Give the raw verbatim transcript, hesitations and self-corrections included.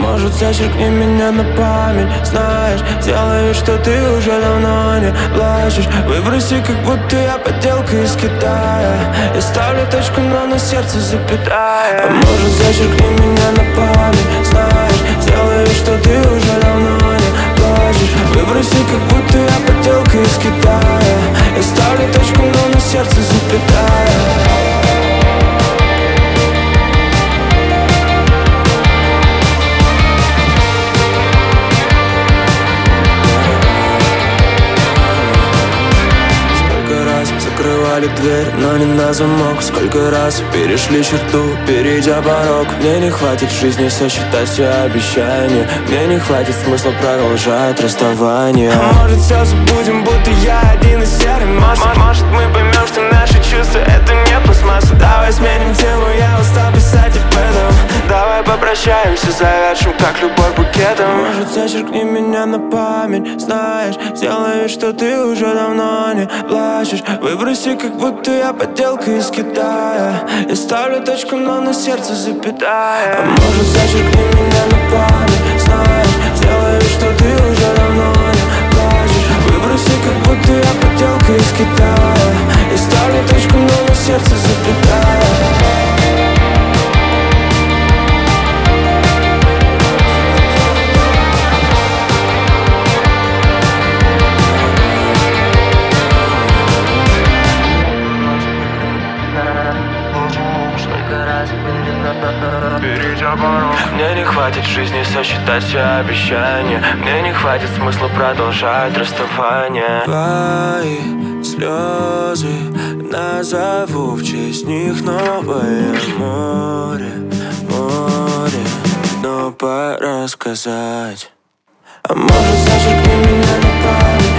может, зачеркни меня на память. Знаешь, сделай вид, что ты уже давно не плачешь. Выброси, как будто я подделка из Китая. Я ставлю точку, но на сердце запятая. А может, зачеркни меня на память. Знаешь, сделай вид, что ты уже давно не плачешь. Выброси, как будто я подделка из Китая. Я ставлю точку, но на сердце запятая. Закрывали дверь, но не на замок. Сколько раз перешли черту, перейдя порог. Мне не хватит в жизни сосчитать все обещания. Мне не хватит смысла продолжать расставание. А может, все забудем, будто я один из серых масс. Может, мы поймем, что наши чувства — это не пластмасса. Давай сменим тему, я устал писать об этом. Давай попрощаемся, завяжем, как любовь букетом. Может, зачеркни меня на память. Знаешь, сделай вид, что ты уже давно не плачешь. Выброси, как будто я подделка из Китая. Я ставлю точку, но на сердце запятая. А может, зачеркни меня на память. Знаешь, сделай вид, что ты уже давно не плачешь. Выброси, как будто я подделка из Китая. Я ставлю точку, но на сердце запятая. Мне не хватит в жизни сосчитать все обещания. Мне не хватит смысла продолжать расставание. Твои слезы назову, в честь них новое море, море. Но пора сказать. А может, зачеркни меня на память.